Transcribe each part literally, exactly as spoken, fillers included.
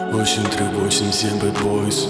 восемь три восемь семь Bad Boys.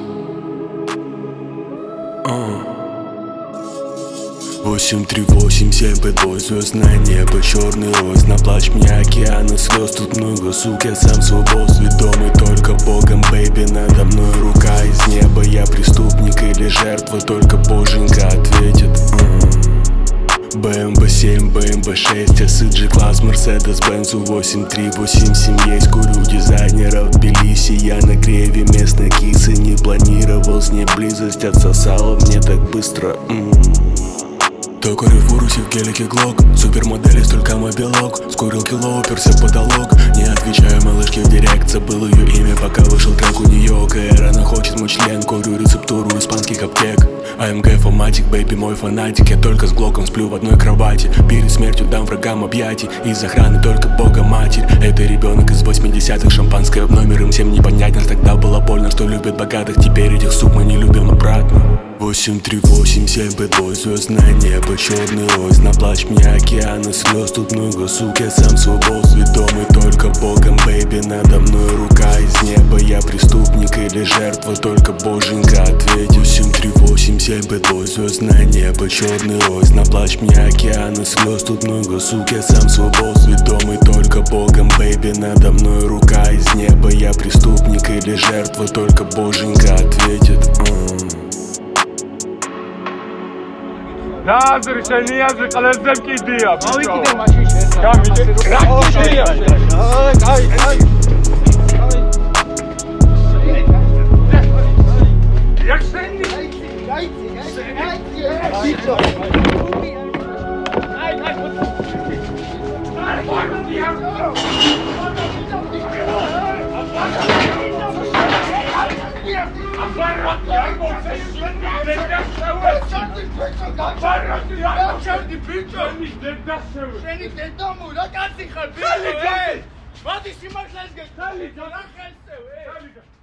Восемь три восемь семь Bad Boys. Звездное небо, черный роз. На плач мне океаны слез. Тут много сук, я сам свой босс. Ведомый только Богом, бэйби. Надо мной рука из неба. Я преступник или жертва, только Боженька ответит. бэ эм вэ семь, бэ эм вэ шесть, эс и джи-класс, Mercedes-Benz восемь три восемь семь есть. Курю дизайнеров в Тбилиси. Я на греве местной кисы. Не планировал с ней близость, отсосала мне так быстро. м-м. То курю в урусе в гелике глок. Супермодели, столько мой белок. Скурил кило, уперся в потолок. Не отвечаю малышке в директ. Забыл ее имя, пока вышел трек у нее. КР, она хочет мой член. Курю рецептуру испанских аптек. АМГ фоматик, бэйби, мой фанатик. Я только с глоком сплю в одной кровати. Перед смертью дам врагам объятий. Из охраны только Бога Матерь. Это ребенок из восьмидесятых. Шампанское в номер, им всем непонятно. Тогда было больно, что любят богатых. Теперь этих сук мы не любим обратно. Восемь три восемь семь Bad Boys. Звездное небо, черный роз. На плач мне океаны слез. Тут много сук, я сам свой босс. Ведомый только Богом, бэйби. Надо мной рука из неба. Я преступник или жертва, только Боженька ответит. Восемь три восемь семь Bad Boys. Звездное небо, черный роз. На плач мне океаны слез. Тут много сук, я сам свой босс. Ведомый только Богом, бэйби. Надо мной рука из неба. Я преступник или жертва, только Боженька ответит. نازر شنی از قلزم کی دیا آوی کی در ماشین شه کم میگه رک کی دیا آی آی آی یک سنی شنید دامو لا کسی خبیه خیلی جایی ما دیشی ما خیلی جایی خیلی جایی